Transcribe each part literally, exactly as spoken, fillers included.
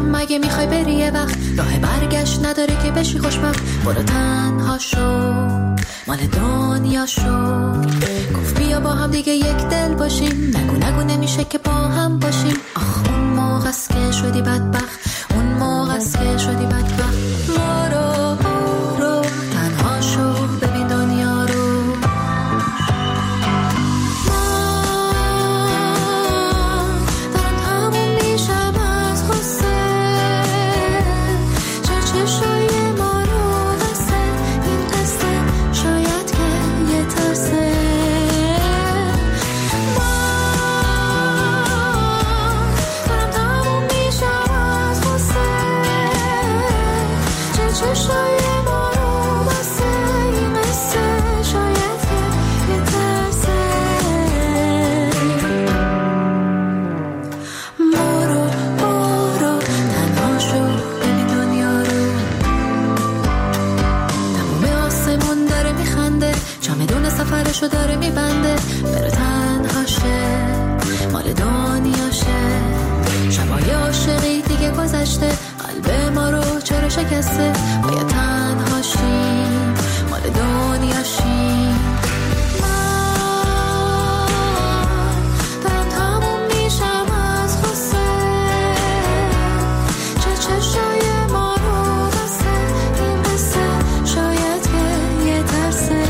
باشم اگه میخوای بری یه وقت، راه برگشت نداره که بشی خوشبخت. برو تنها شو، مال دنیا شو. گفت بیا با هم دیگه یک دل باشیم، نگو نگو نمیشه که با هم باشیم. آخ اون موقع است که شدی بدبخت، اون موقع است که شدی بدبخت. برو برو تنها شو، ببین دنیا رو. سفرشو داره میبنده، بره تنها شه، مال دنیا شه. شبای عاشقی دیگه گذشته، قلب ما رو چرا شکسته؟ باید تنها شیم، مال دنیا شیم. دارم تموم میشم از غصه، چه چشای ما رو بسته این قصه، شاید که یه ترسه.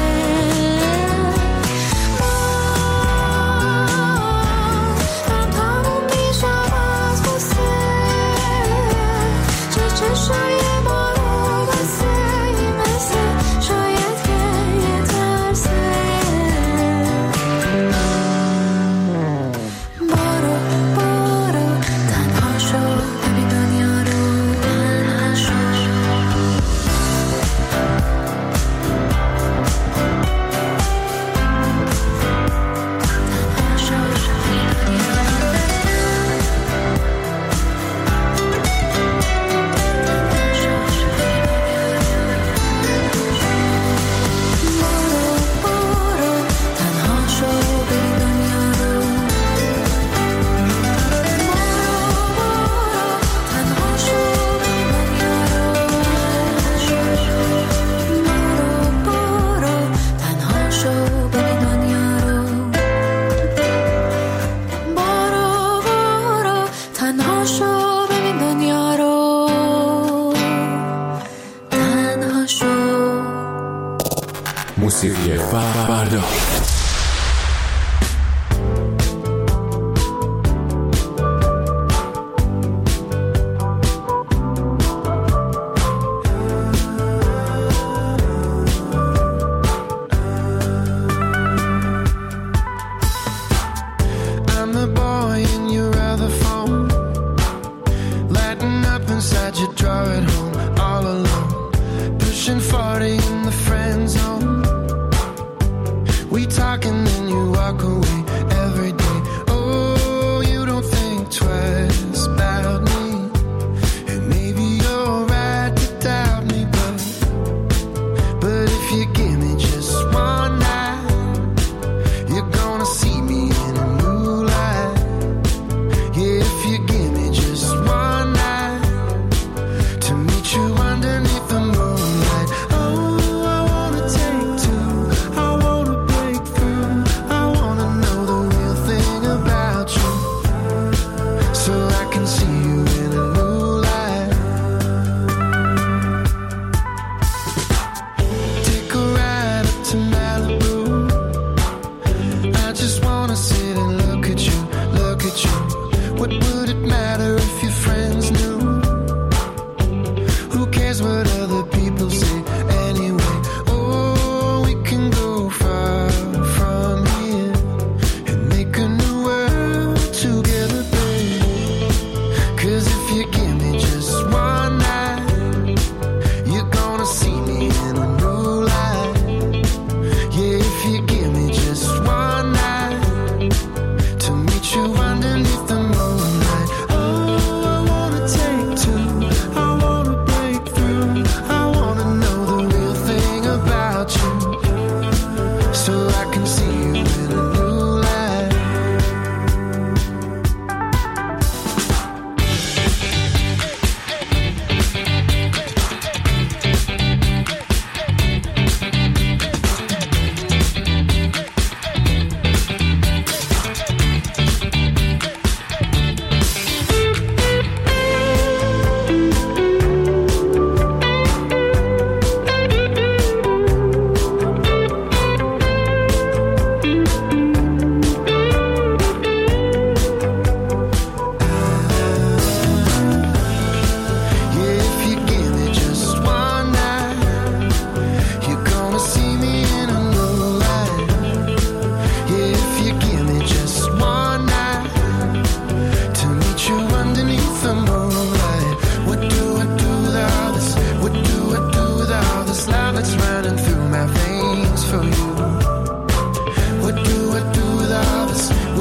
موسیقی فردا.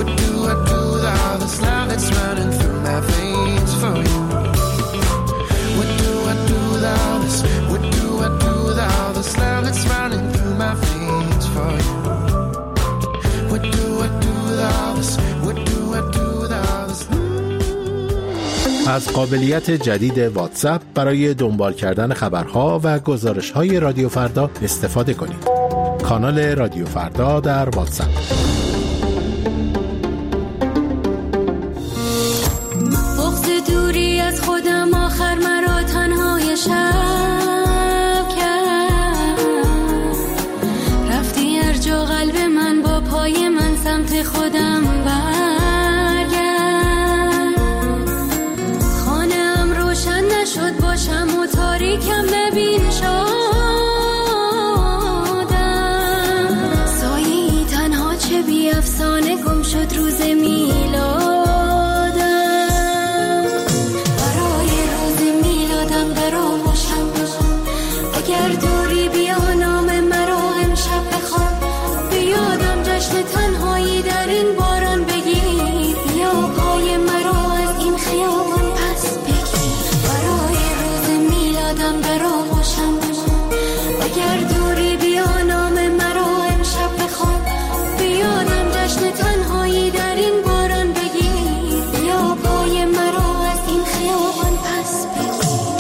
What do I do with all this love that's running through my veins for you? What do I do with all this? What do I do with all this love that's running through my veins for you? What do I do with all this? What do I do with all this? از قابلیت جدید واتساپ برای دنبال کردن خبرها و گزارش‌های رادیو فردا استفاده کنید. کانال رادیو فردا در واتساپ. بغض دوری از خودم آخر مرا تنهای شب کرد. رفتی هر جا قلب من با پای من سمت خودم برگرد. خانه‌ام روشن نشد باشم و تاریکم ببین شدم. سایه‌ای تنها چه بی افسانه گم شد روز میلاد. اگر دوری بیا نام مرا امشب بخوان. بیادم جشن تنهایی در این باران بگیر. بیا پای مرا از این خیابان پس بگیر. برای روز میلادم در آغوشم بمان. اگر دوری بیا نام مرا امشب بخوان. بیادم جشن تنهایی در این باران بگیر. بیا پای مرا از این خیابان پس بگیر.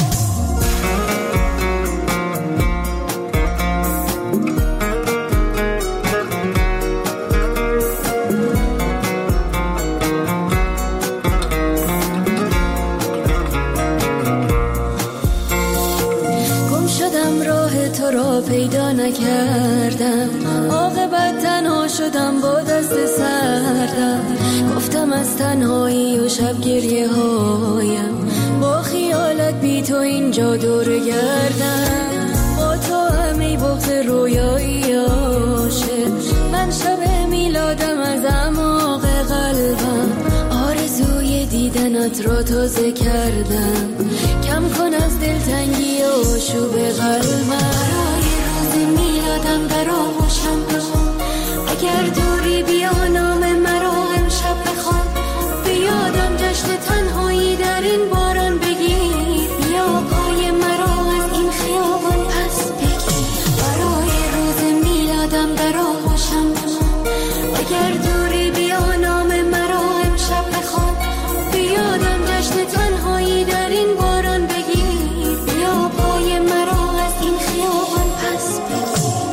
پیدا نکردم عاقبت تنها شدم با دست سردم. گفتم از تنهایی و شب گریه هایم با خیالت بی تو اینجا دور گردم. با تو همه بغض رویایی عاشق. من شب میلادم از اعماق قلبم آرزوی دیدنت را تازه کردم. کم کن از دلتنگی و آشوب قلبم. میلادم در آغوشم بمان. اگر دوری بیا نام مرا امشب بخوان. بیادم جشن تنهایی در این باران بگیر. بیا پای مرا از این خیابان پس بگیر. برای روز میلادم در آغوشم بمان. اگر دوری بیا نام مرا امشب بخوان. بیادم جشن تنهایی در این باران بگیر. بیا پای مرا از این خیابان پس بگیر.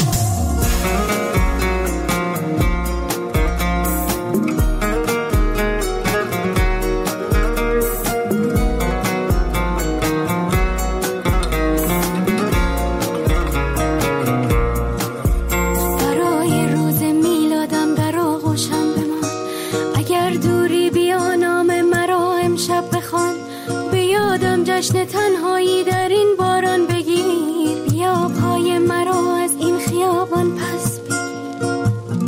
جشن تنهایی در این باران بگیر. بیا پای مرا از این خیابان پس بگیر.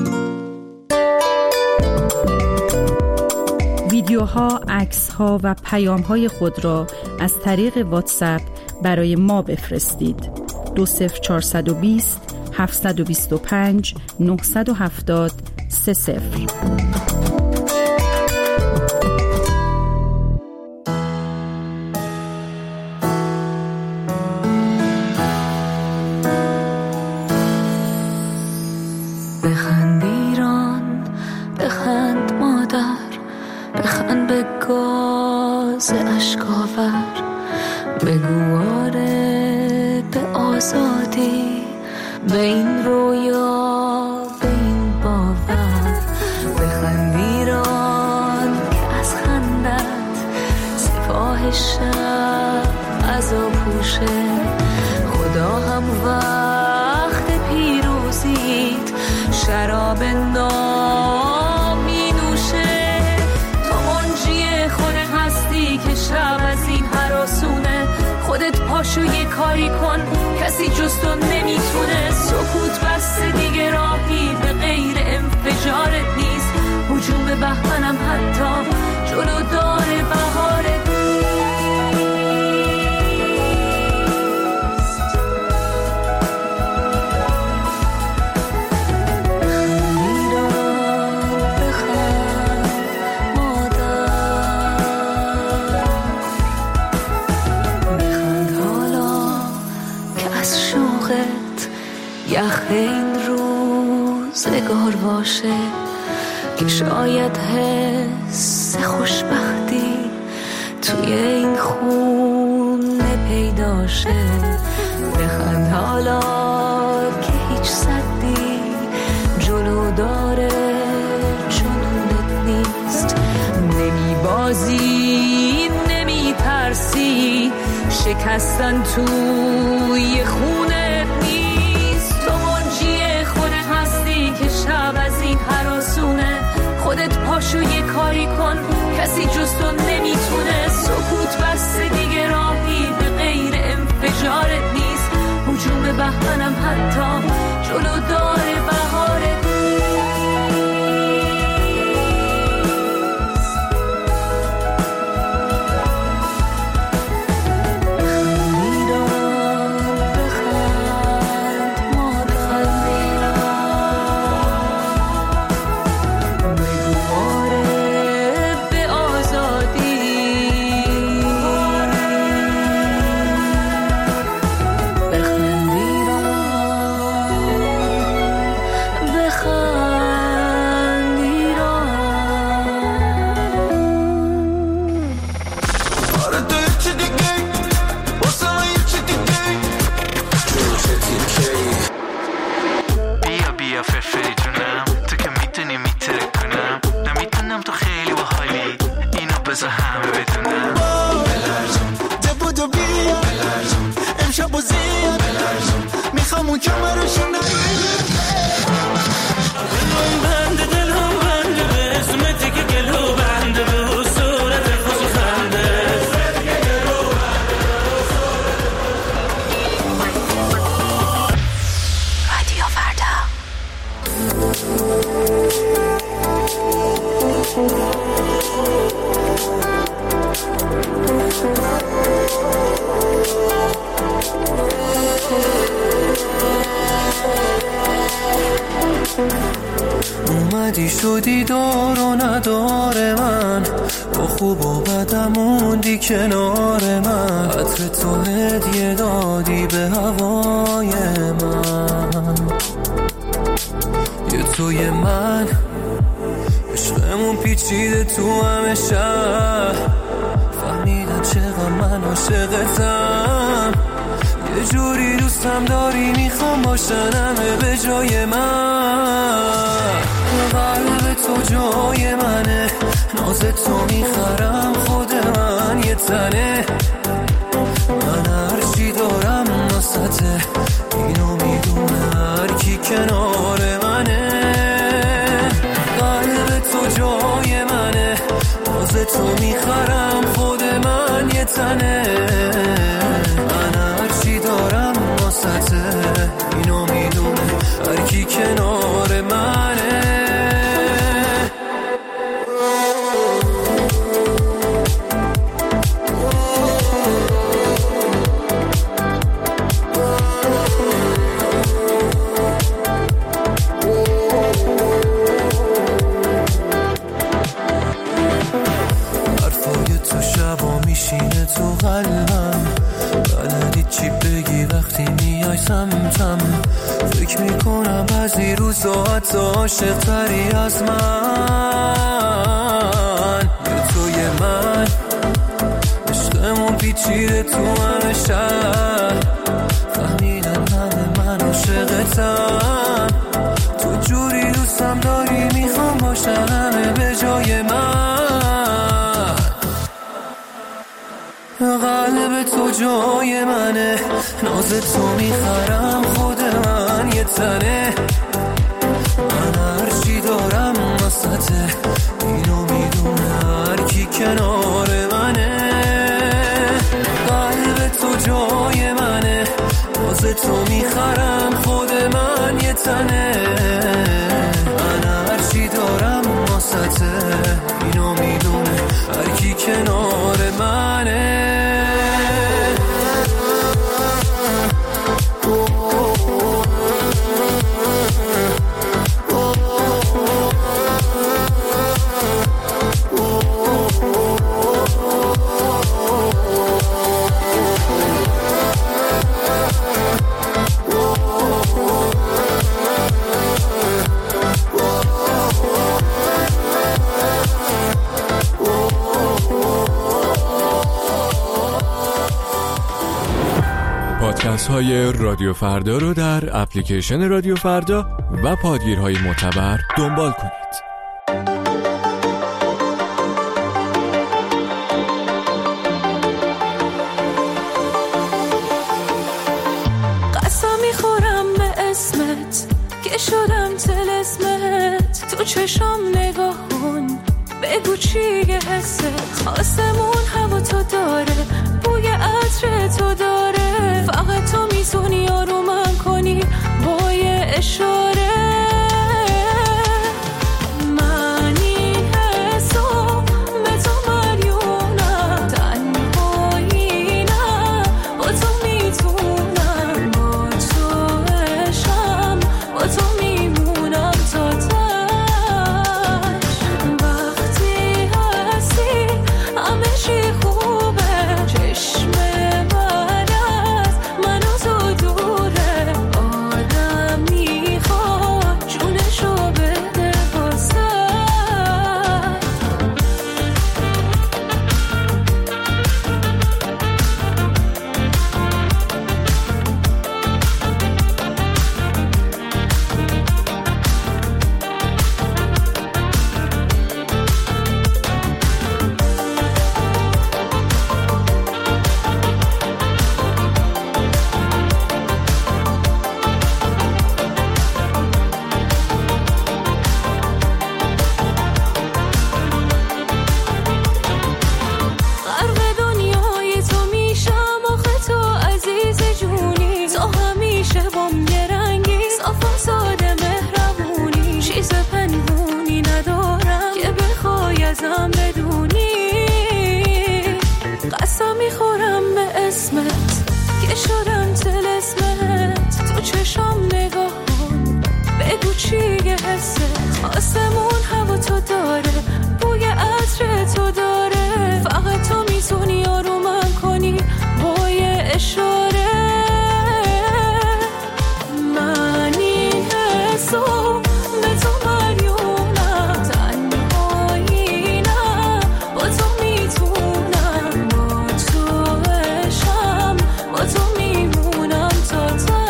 ویدیوها، عکس‌ها و پیام‌های خود را از طریق واتساپ برای ما بفرستید. دو صفر چهارصد و بیست هفتصد و بیست و پنج نهصد و هفتاد سه صفر. بخند ایران، بخند مادر، بخند به گاز اشکاور. بگو آره به آزادی، به این رویا، به این باور. بخند ایران که از خندت سپاه شب عذاب پوشه. خدا هم وقت پیروزیت شراب نام می نوشه. تو منجی خودت هستی که شب از این هراسونه. خودت پاشو یه کاری کن، کسی جز تو نمیتونه. سکوت بسته دیگه راهی به غیر انفجارت نیست. هجوم بهمنم حتی جلو داره بهارت. بخند یخ این روزگار باشه که شاید حس خوشبختی توی این خونه پیدا شه. بخند حالا که هیچ صدی جلو داره جنونت نیست. نمی بازی نمی ترسی شکستن توی خونت نیست. تو منجی خودت هستی که شب از این هراسونه. خودت پاشو یه کاری کن کسی جز تو نمیتونه. سکوت بس دیگه راهی به غیر انفجارت نیست. هجوم بهمنم حتی جلو داره بهارت اومدی شدی دار و نداره من. با خوب و بدم موندی کنار من. عطر تو هدیه دادی به هوای من. یه توی من عشقمون پیچیده تو همه شهر. فهمیدن چقدر من عاشقتم. یه جوری دوستم داری میخوام باشن همه به جای من. قلب تو جای منه ناز تو میخرم خود من یه تنه. من هرچی دارم ناسته اینو میدونه هر کی کنار منه. قلب تو جای منه ناز تو میخرم خود من یه تنه. من هرچی دارم ناسته اینو میدونه هر کی کنار منه. تو قلبم بلدی چی بگی وقتی میای سمتم. فکر میکنم بعضی روزا حتی عاشق تری از من. یا توی من عشقمون پیچیده تو همه شهر. فهمیدن همه من عاشقتم. تو جوری دوستم داری میخوام باشن همه به جای من. قلب تو جای منه ناز تو میخرم خود من یه تنه. من هرچی دارم ناسته اینو میدونه هر کی کنار منه. قلب تو جای منه ناز تو میخرم خود من یه تنه. من هرچی دارم ناسته اینو میدونه هر کی کنار منه. Oh پادکست های رادیو فردا رو در اپلیکیشن رادیو فردا و پادگیرهای معتبر دنبال کنید. قسم میخورم به اسمت که شدم طلسمت، تو چشم نگاه کن بگو چیه حست، آسمون هوا تو داره، بوی عطر تو داره، فقط تو میتونی آرومم کنی با یه اشاره. من این حسو به تو مریونم، تنهایی نه با تو میتونم، با تو عشقم با تو میمونم تا تا آسمون هوا تو داره، بوی عطر تو داره، فقط تو میتونی آرومم کنی با یه اشاره. من این حسو به تو مریونم، تنهایی نه با تو میتونم، با تو عشقم با تو میمونم تا تا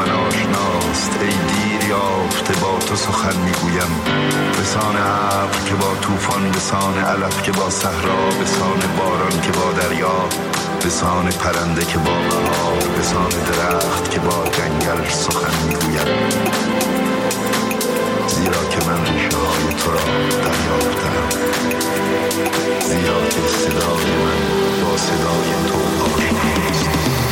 من آشناست. ای دیر یافته با تو سخن میگویم، بسان ابر که با طوفان، بسان علف که با صحرا، بسان باران که با دریا، بسان پرنده که با بهار، بسان درخت که با جنگل سخن میگویم. زیرا که من ریشه های تو را دریافتم، زیرا که صدای من با صدای تو آشناست.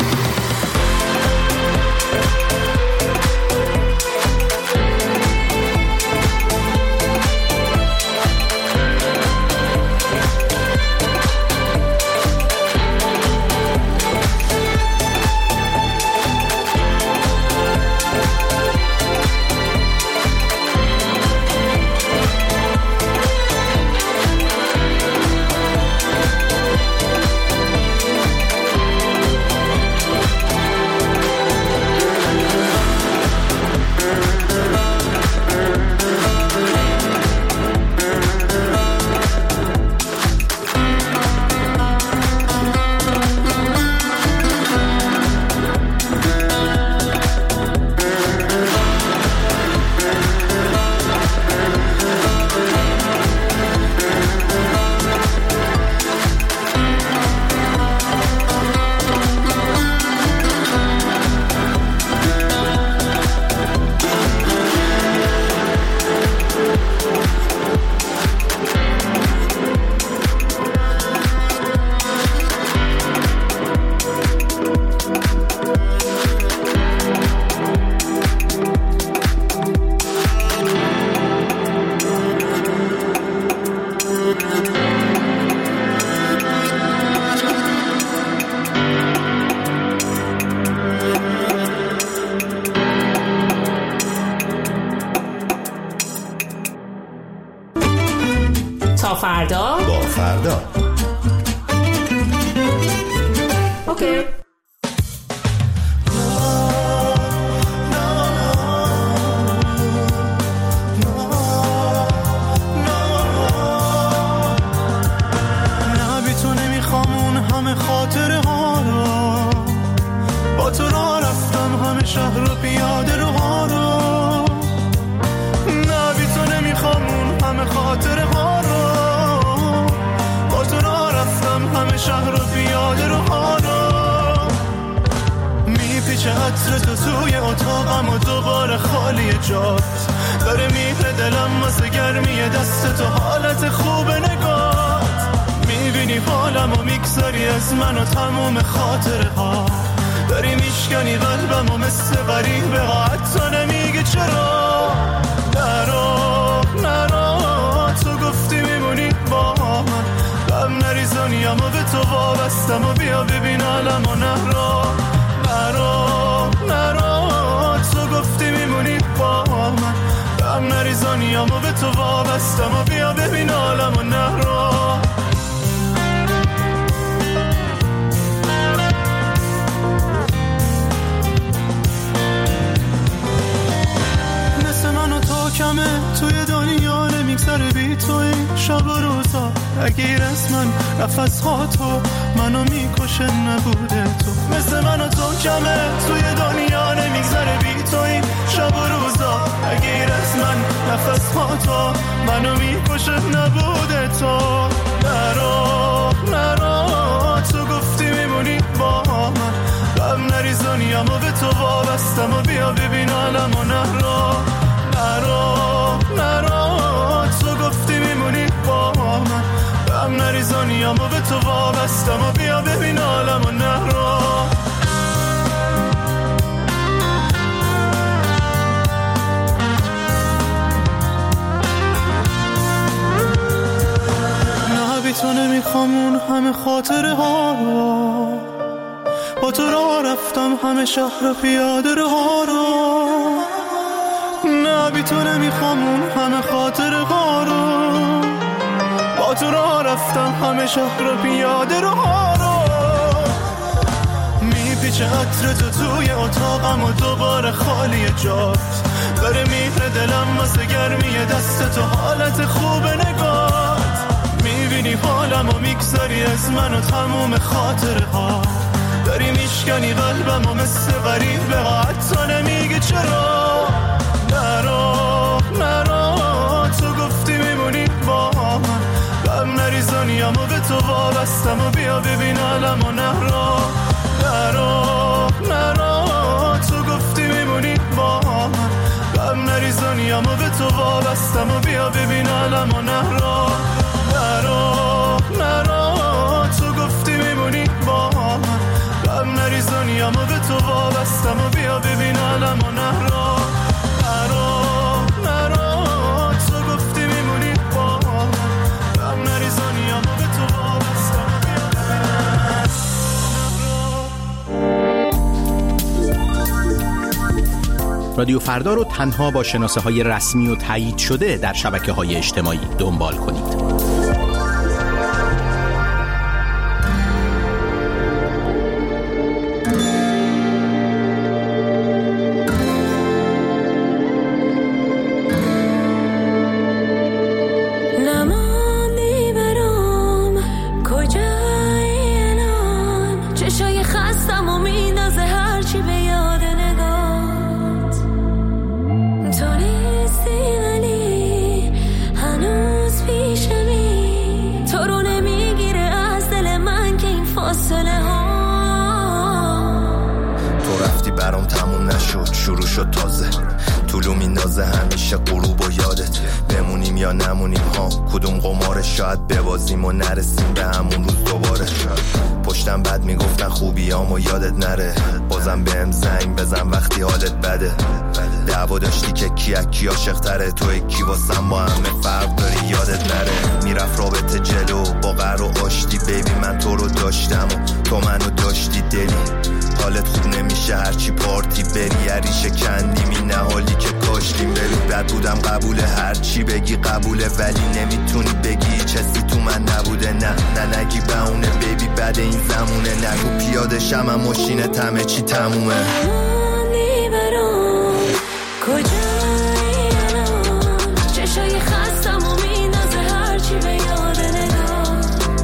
تا فردا با فردا. اوکی. عطر تو توی اتاقم و دوباره خالی جات داره میره دلم واسه گرمی دست تو، حالت خوب نگات میبینی حالم و میگذاری از من و تموم خاطره ها، داری میشکنی قلبم و مثل غریبه ها، حتی نمیگه چرا. نرو نرو تو گفتی میمونی با من، غم نریزانیم و به تو وابستم و بیا ببین عالم و نرو نرو نرو تو گفتی میمونی با من، غم نریزانیم و به تو وابستم و بیا ببین عالم و نرو. مثل من و تو کمه توی دنیا نمیگذره بی تو این شب و روزا، اگه از من نفس ها تو منو میکشه نبوده تو. مثل من و تو کمه توی دنیا نمیگذره بی تو این شب و روزا، اگه از من نفس ها تو منو میکشه نبوده تو. نرو نرو تو گفتی میمونی با من، غم نریزانیم و به تو وابستم و بیا ببین عالم و نرو نرو نرو تو گفتی میمونی با من، غم نریزانیم و به تو وابستم و بیا ببین عالم و نرو. نه بی تو نمیخوام اون همه خاطره ها رو، با تو راه رفتم همه شهر و پیاده رو ها رو. نه بی تو نمیخوام اون همه خاطره ها رو، با تو راه رفتم همه شهر و پیاده رو ها رو. میپیچه عطر تو توی اتاقم و دوباره خالی جات داره میره دلم واسه گرمی دست تو، حالت خوب نگات میبینی حالم و میگذاری از من و تموم خاطره ها، داری میشکنی قلبم و مثل غریب به حتی نمیگی چرا. نرو نرو تو گفتی میمونی با من، غم نریزانیم و به تو وابستم و بیا ببین علم و نهرا. نرو نرو تو گفتی میمونی با من، غم نریزانیم و به تو وابستم و بیا ببین علم و نهرا. نرو نرو تو گفتی میمونی با من، غم نریزانیم و به تو وابستم و بیا ببین علم و نهرا. نرو نرو تو گفتی میمونی با من، غم نریزانیم و به تو وابستم و بیا ببین رادیو فردا رو تنها با شناسه های رسمی و تایید شده در شبکه های اجتماعی دنبال کنید. شروع شد تازه طولو میندازه همیشه غروب و یادت بمونیم یا نمونیم ها کدوم قماره شاید ببازیم و نرسیم به همون روز دوباره پشتم بد میگفتن خوبیامو یادت نره بازم بهم زنگ بزن وقتی حالت بده دعوا داشتی که کی اکی عاشق تره تو کی واسم با همه فرق داری یادت نره میرفت رابطه جلو با قهر و آشتی بیبی من تو رو داشتم و تو منو داشتی دلی حالت خوب نمیشه هرچی پارتی بری عریشه کندیم این حالی که کاشتیم ببین بد بودم قبوله هرچی بگی قبوله ولی نمیتونی بگی چیزی تو من نبوده نه نه نگی بهونه بیبی بعد این زمونه نگو پیاده شم هم ماشینت همه چی تمومه کجایی الان چشای خستم و مینازه هرچی به یاد نگاه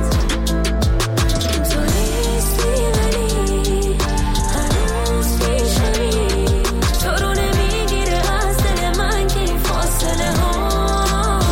تو نیستی ولی هنوز پیشمی تو رو نمیگیره از دل من که این فاصله ها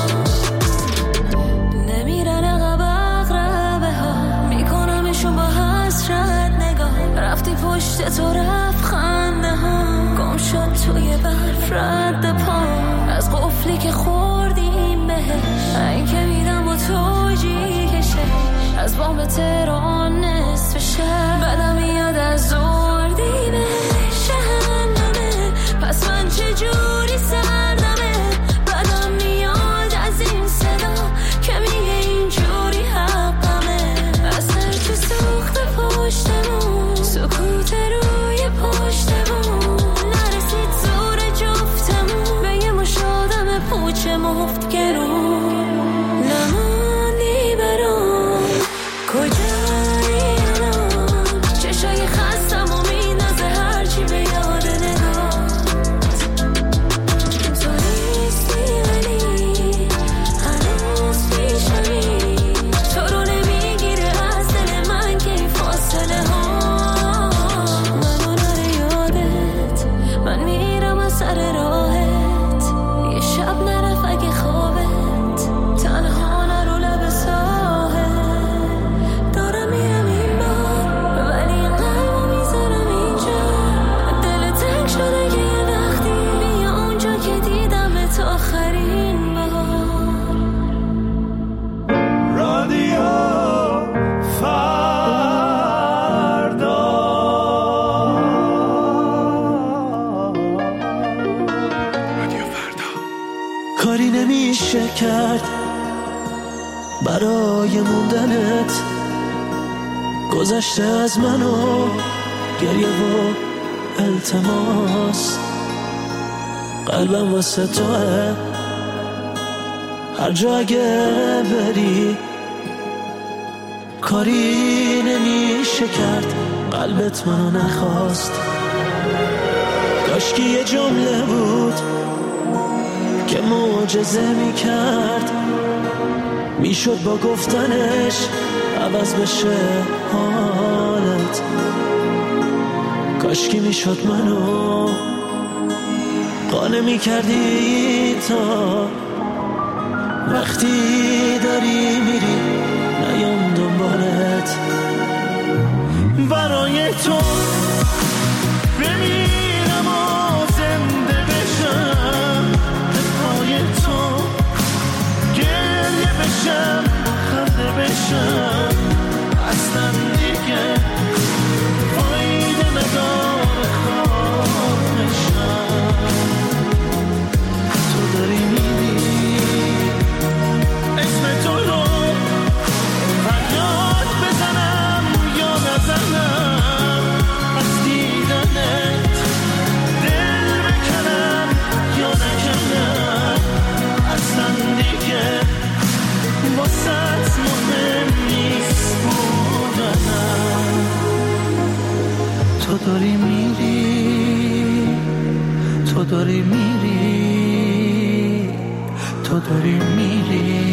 نمیرن عقب اقربه ها میکنمشون با حسرت نگاه رفتی پشت تو رفت خنده ها گم شد توی برف رد پا از قفلی که خوردیم بهش این که میدم با تو جی کشه از بام تهران نصف شب بدم میاد از زردی بهش جهنمه پس من چجوری سردمه بدم میاد از این صدا که میگه اینجوری حقمه اثر تو سوخت پشتمون سکوت روی پشتمون نرسید زور جفتمون به یه مشادم پوچه مفت گرون نماندی برام کجایی الان چشای خستم و مینازه هرچی به یاد نگاه تو نیستی ولی هنوز پیشمی تو رو نمیگیره از دل من که این فاصله ها منو نره یادت من میرم از سر راهت یه شب نرف اگه خوابت تنها نرو لب ساحل دارم میرم این بار ولی قلبو میذارم اینجا دل تنگ شده که یه وقتی بیا اونجا که دیدم تا آخرین بار رادیو فردا رادیو فردا کاری نمیشه کرد برای موندنت گذشته از منو گریه و التماس قلبم واسه توه هر جا اگه بری کاری نمیشه کرد قلبت منو نخواست کاشکی یه جمله بود که معجزه میکرد میشد با گفتنش عوض بشه حالت دلت. کاشکی میشد منو قانع میکردی تا وقتی داری میری نیام دنبالت. برای تو بمیرم و زنده بشم، به پای تو گریه بشم خنده بشم. اصلا دیگه فایده نداره خواهشم. تو داری میری اسم تو رو فریاد بزنم یا نزنم، از دیدنت دل بکنم یا نکنم. اصلا دیگه واسه مهم نیست بودنم. تو داری میری، تو داری میری، تو داری میری.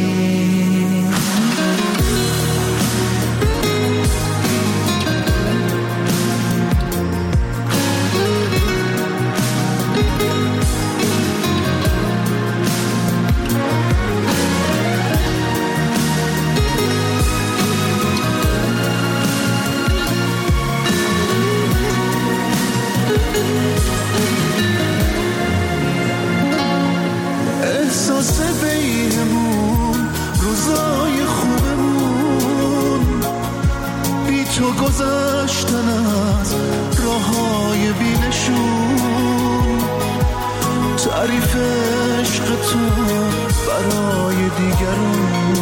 احساس بینمون روزای خوبمون بی تو گذشتن از راههای بینشون. تعریف عشق تو برای دیگرون،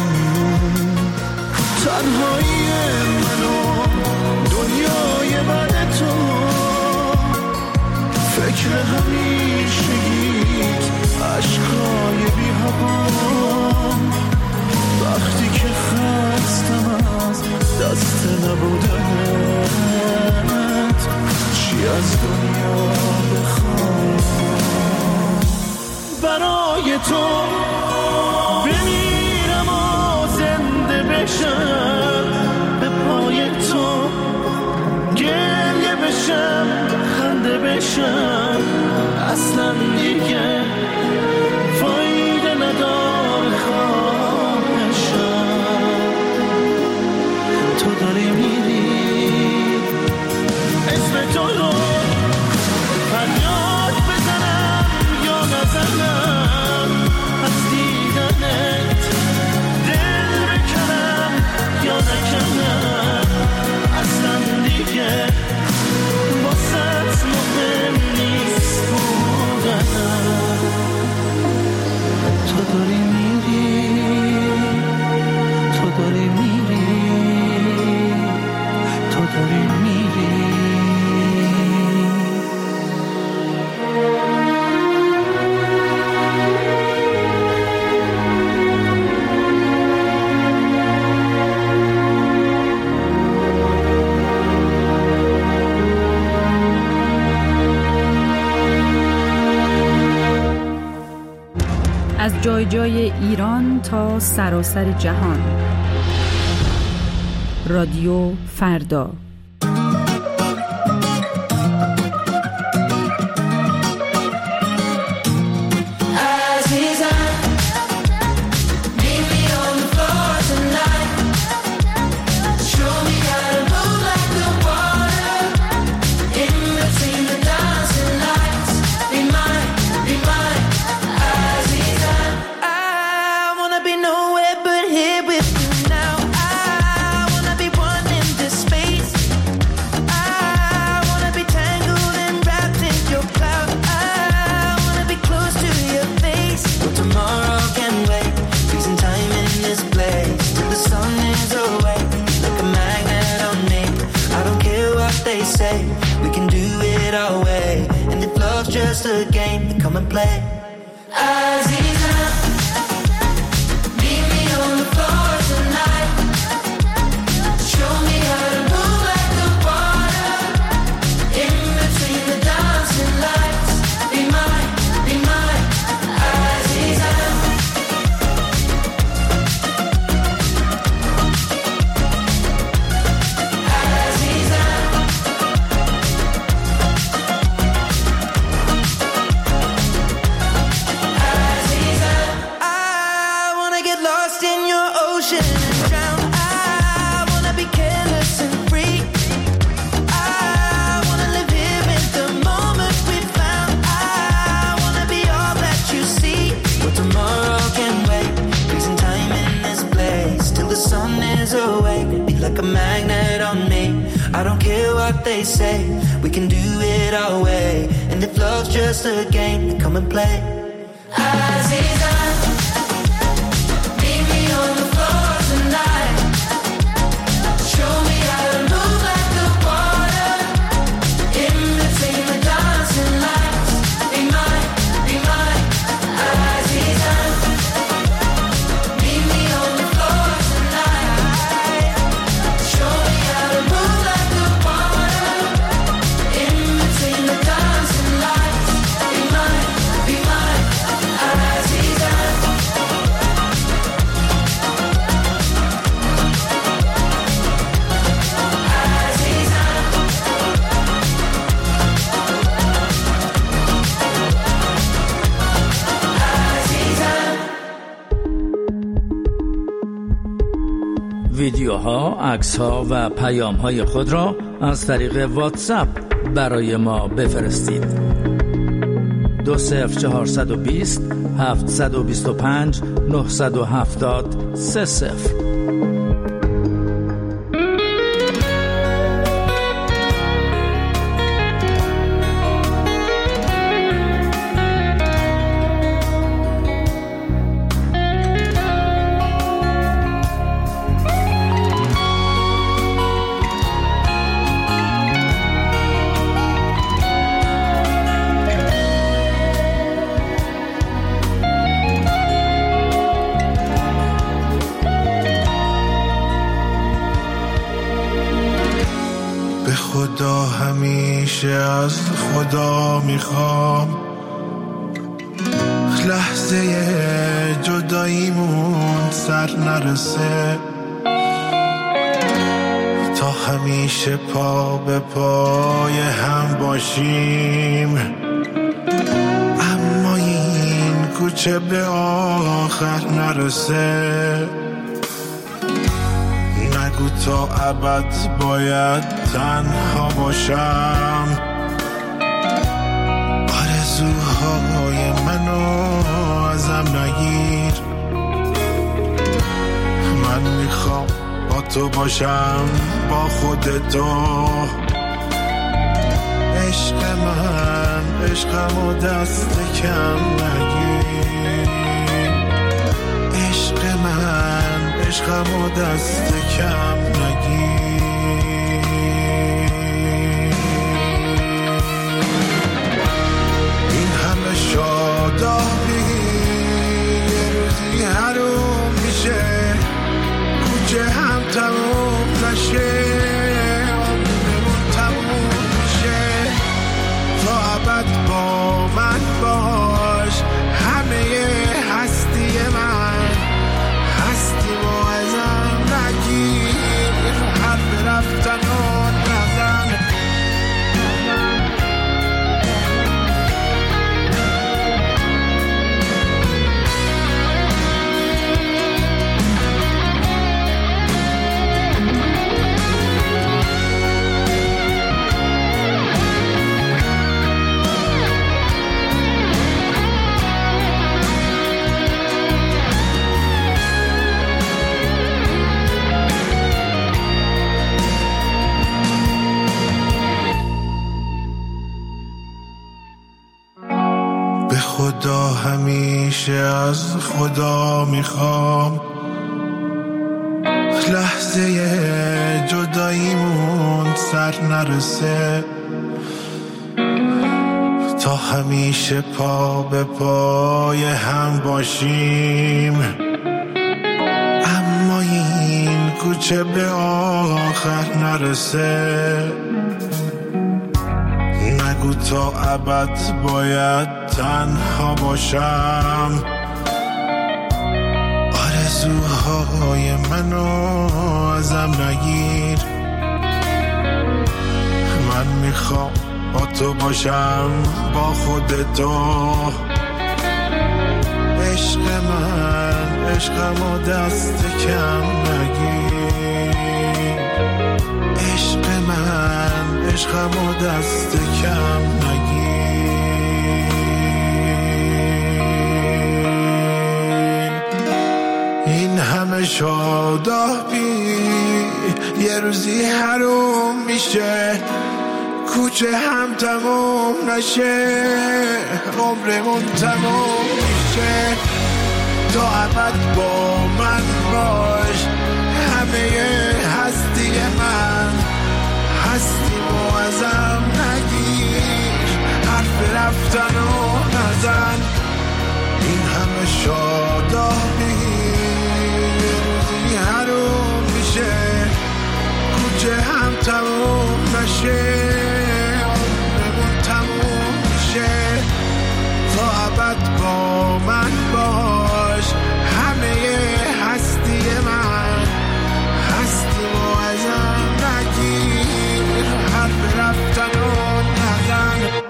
تنهایی منو دنیای بعد تو. فکر همیشگیت عشقای بی هوام، وقتی که خستم از دست نبودنت. چی از دنیا بخوام برای تو بمیرم و زنده بشم، به پای تو گریه بشم خنده بشم. اصلا دیگه فایده نداره خواهشم. تو داری میری اسم تو رو فریاد بزنم یا نزنم، از دیدنت دل بکنم یا نکنم. اصلا دیگه واسه مهم نیست بودنم. تو داری میری، تو داری میری، تو داری میری. از جای جای ایران تا سراسر جهان. رادیو فردا. Just a game to come and play. Aziza, meet me on the floor tonight. Show me how to move like the water in between the dancing lights. Be mine, be mine, Aziza. Aziza. what they say. We can do it our way. And if love's just a game, then come and play. Aziza, meet me on the floor tonight. Show me how to move like the water. In between the dancing lights. Be mine, be mine. Aziza, meet me on the floor tonight. Show me how to move like the water. In between the dancing lights. Be mine, be mine. Aziza. ویدیوها، عکس‌ها و پیام‌های خود را از طریق واتساپ برای ما بفرستید. دو صفر چهارصد و بیست هفتصد و بیست و پنج نهصد و هفتاد سه صفر. خدا همیشه از خدا میخوام لحظه جداییمون سر نرسه، تا همیشه پا به پای هم باشیم، اما این کوچه به آخر نرسه. نگو تا ابد باید تنها باشم، آرزوهای منو ازم نگیر. من میخوام با تو باشم، با خودتو. عشق من عشقمو دست کم نگیر. عشق من عشقمو دست کم نگیر. این همه شادابی یه روزی حروم میشه، کوچه هم تموم نشه، عمرمون تموم میشه. تا ابد با من باش، همه هستی من، هستی و ازم نگیر. حرف رفتن و نزن، خدا همیشه از خدا میخوام لحظه جداییمون سر نرسه، تا همیشه پا به پای هم باشیم، اما این کوچه به آخر نرسه. نگو تا ابد باید تنها باشم، آرزوهای منو ازم نگیر. من میخوام با تو باشم، با خودتو. عشق من عشقمو دست کم نگیر. عشق من عشقمو دست کم نگیر. این همه شادابی یه روزی حروم میشه کوچه هم تموم نشه عمرمون تموم میشه تا ابد با من باش همه هستی من هستی و ازم نگیر حرف رفتن و نزن این همه شادابی یه روزی حروم میشه کوچه هم تموم نشه عمرمون تموم میشه تا ابد با من باش همه هستی من هستی و ازم نگیر حرف رفتن و نزن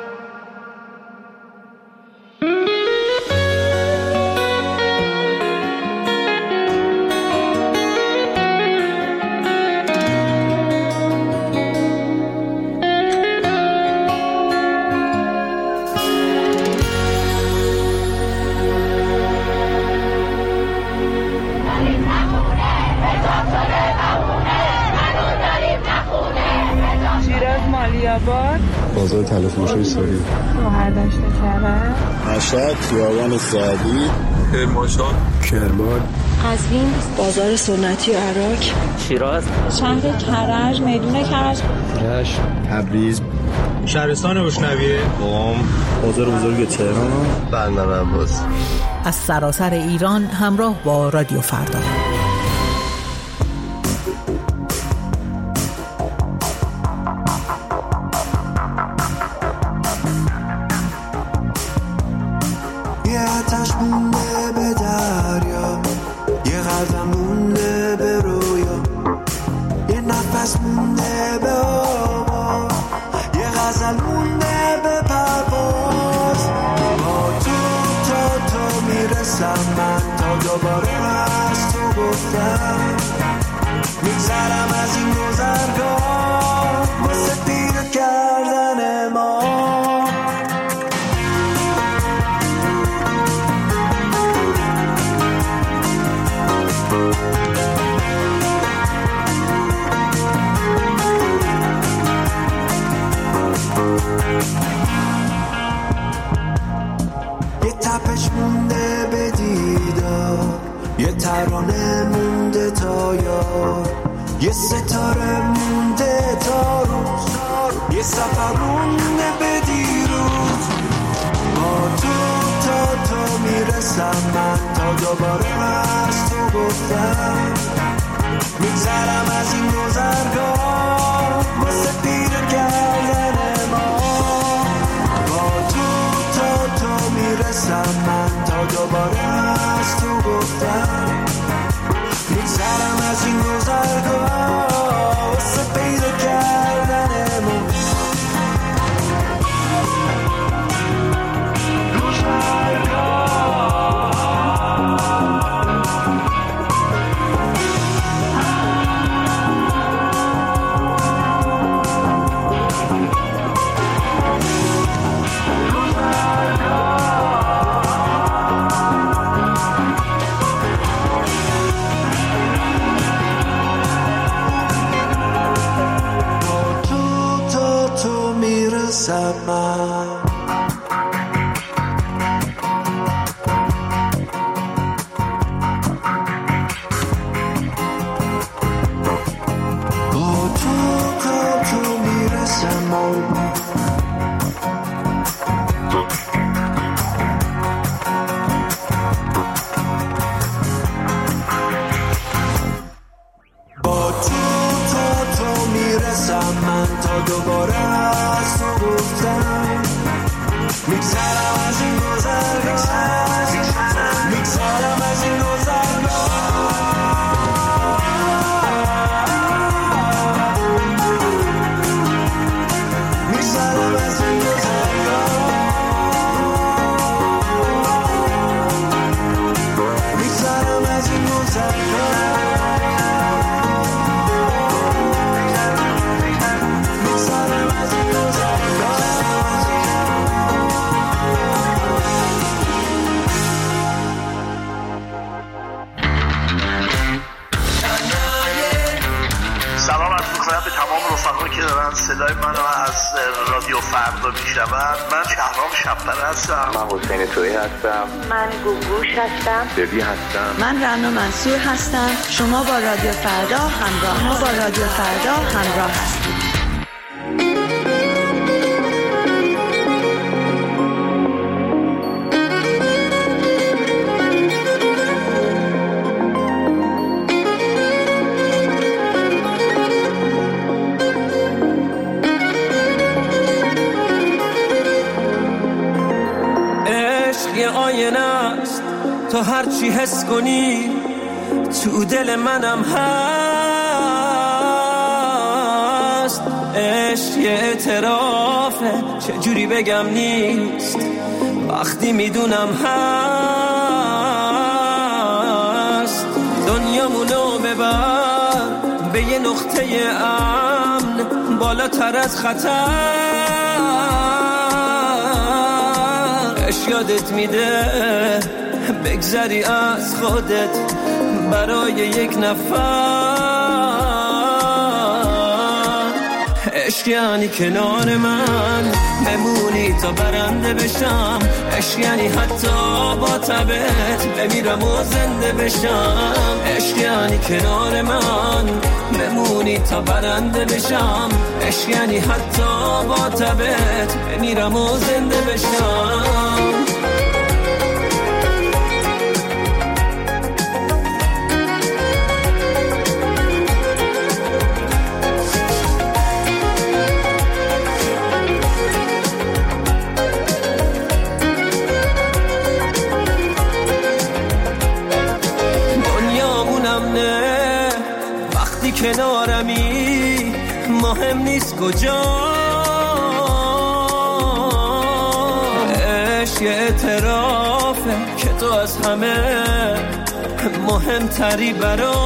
بازار تلفروشی ساری روهر داشته کرد مشهد خیابان سعدی کرمانشاه کرمان قزوین بازار سنتی و عراق شیراز شهر کرج میدون کرج رشت تبریز شهرستان بوشنویه قم بازار بزرگ تهران بندر عباس از سراسر ایران همراه با رادیو فردا. یه ستاره مونده تا روز یه سفر مونده به دیروز با تو تا تو میرسم من تا دوباره از تو گفتم میگذرم از این گذرگاه واسه پیر کردن ما با تو تا تو میرسم من تا دوباره از تو گفتم میگذرم از این گذرگاه واسه پیدا کردنمون شب‌پر هستم. من حسین تویی هستم. من گوگوش هستم. ببی هستم. من رنا منصور هستم. شما با رادیو فردا همراه ما با رادیو فردا همراه هستید. تو هر چی حس کنی تو دل منم هست. عشق یه اعترافه چجوری بگم نیست وقتی میدونم هست. دنیامونو ببر به یه نقطه امن بالاتر از خطر. عشق یادت میده بگذری از خودت برای یک نفر. عشق یعنی کنار من بمونی تا برنده بشم. عشق یعنی حتی با تبت بمیرم و زنده بشم. عشق یعنی کنار من بمونی تا برنده بشم. عشق یعنی حتی با تبت بمیرم و زنده بشم. کنارمی مهم نیست کجا. عشق یه اعترافه که تو از همه مهمتری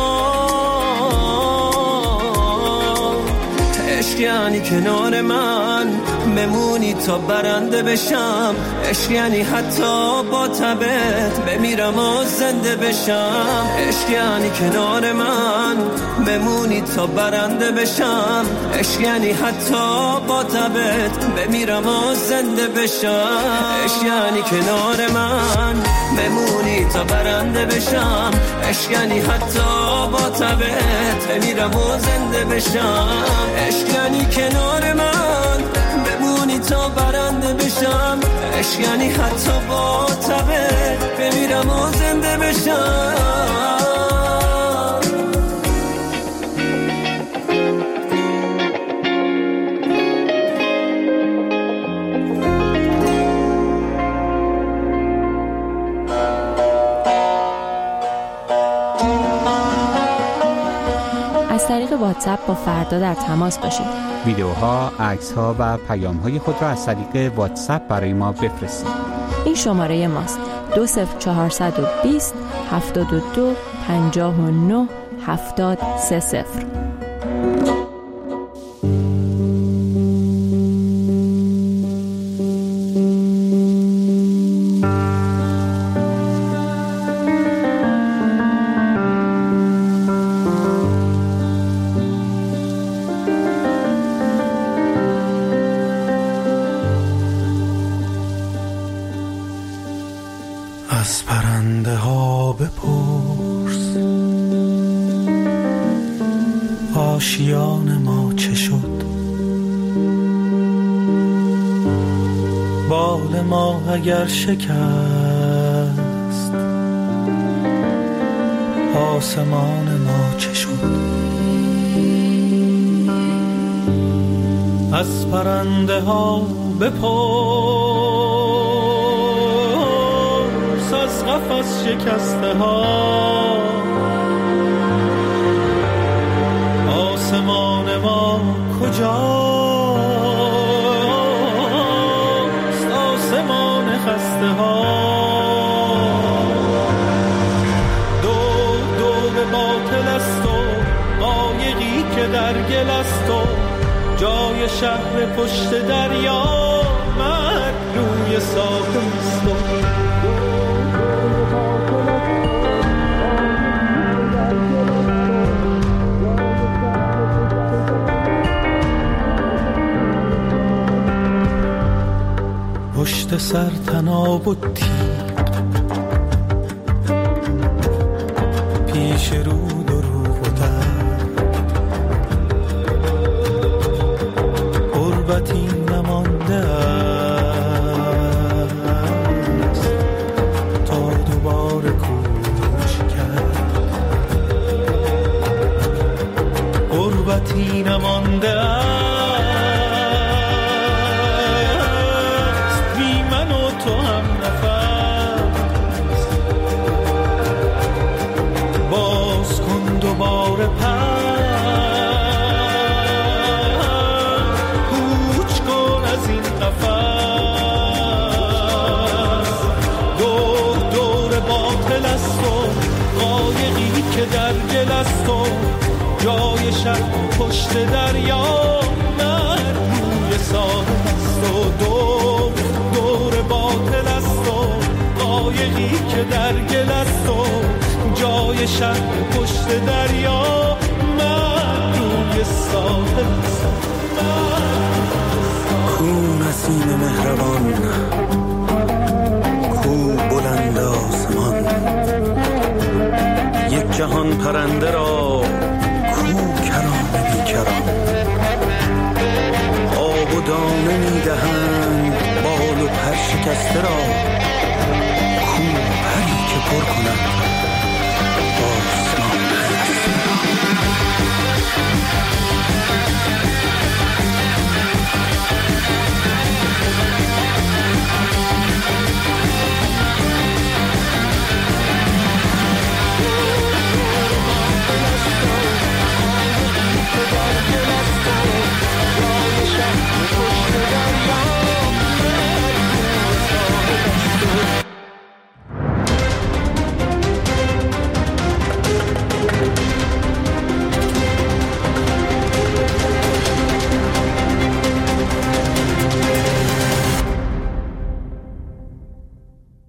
برام. عشق یعنی کنار من بمونی تا برنده بشم. عشق یعنی حتی با تبت بمیرم و زنده بشم. عشق یعنی کنار من بمونی تا برنده بشم. عشق یعنی حتی با تبت بمیرم و زنده بشم. عشق یعنی کنار من بمونی تا برنده بشم. عشق یعنی حتی با تبت بمیرم و زنده بشم. عشق یعنی کنار من بمونی تا برنده بشم. عشق یعنی حتی با تبت بمیرم و زنده بشم. از طریق واتساپ با فردا در تماس باشید. ویدیوها، عکس‌ها و پیام‌های خود را از طریق واتساپ برای ما بفرستید. این شماره ماست: دو صفر چهارصد و بیست هفتاد و دو پنجاه و نه هفتاد سه صفر. از پرنده ها بپرس آشیان ما چه شد. بال ما اگر شکست آسمان ما چه شد. از پرنده ها بپرس از قفس شکسته ها آسمان ما کجاست. آسمان خسته ها دو دو به باطل است و قایقی که در گل است و جای شهر پشت دریا مرگ روی ساحل است. پشت پشت سر تناب و تیغ، پیش رو دروغ و درد، غربتی نمانده است تا دوباره کوچ کرد، غربتی نمانده است بی من و تو هم نفس، باز کن دوباره پر، کوچ کن از این قفس، دور دور باطل است و قایقی که در گل است و جای شب پشت دریا، من روی ساحل است و دور دور باطل است و قایقی که در گل است و جای شب پشت دریا، من روی ساحل است. کو نسیم مهربان، کو بلند آسمان، یک جهان پرنده را آب و دانه میدهند بال و پر شکسته را، کو پری که پر کند